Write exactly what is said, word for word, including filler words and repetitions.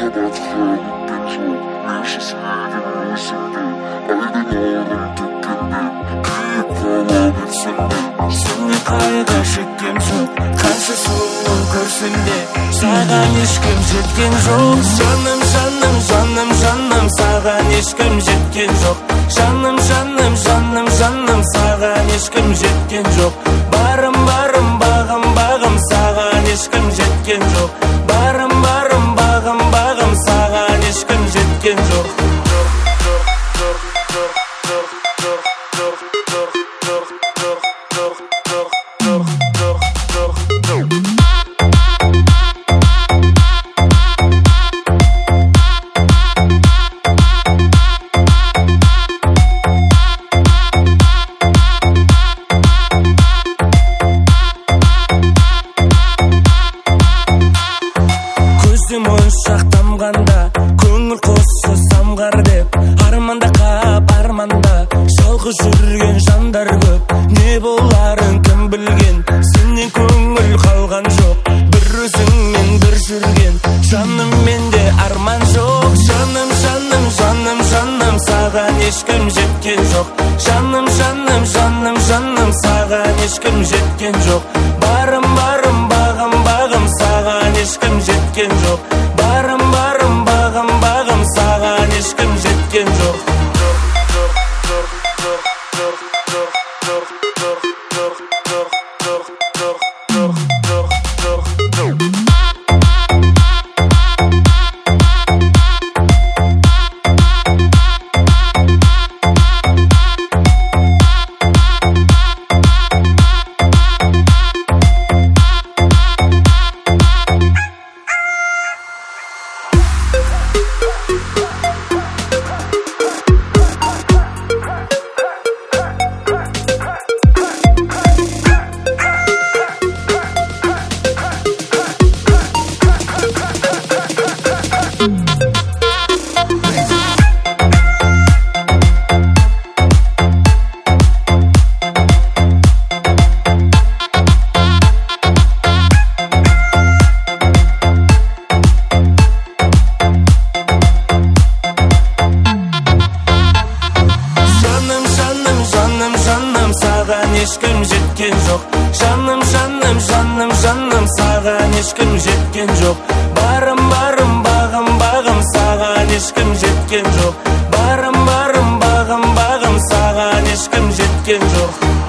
Seni kayda şekkem çok, karşı soğuk görsün de sağan ешкім жеткен жоқ. Жаным, жаным, жаным, жаным, саған ешкім жеткен жоқ. Жаным, жаным, жаным, жаным, саған ешкім жеткен жоқ. Барым, барым, бағым, бағым, саған ешкім жеткен жоқ. Барым, барым, бағым, бағым, саған ешкім жеткен жоқ. Сақтамғанда көңіл қосы самғар деп арманда қап арманда жалғыз жүрген жандар көп. Не боларын кім білген, сенен көңіл қалған жоқ. Бір өзіңмен бір жүрген жаным менде арман жоқ. Жаным, жаным, жаным, жаным, саған ешкім жеткен жоқ. Жаным, жаным, жаным, жаным, саған ешкім жеткен жоқ. Барым, барым, бағым, бағым, саған ешкім жеткен жоқ. Барым, барым, бағым, бағым, саған ешкім жеткен жоқ. Саған ешкім жеткен жоқ. Жаным, жаным, жаным, жаным, саған ешкім жеткен жоқ. Барым, барым, бағым, бағым, саған ешкім жеткен жоқ. Барым, барым, бағым, бағым, саған ешкім жеткен жоқ.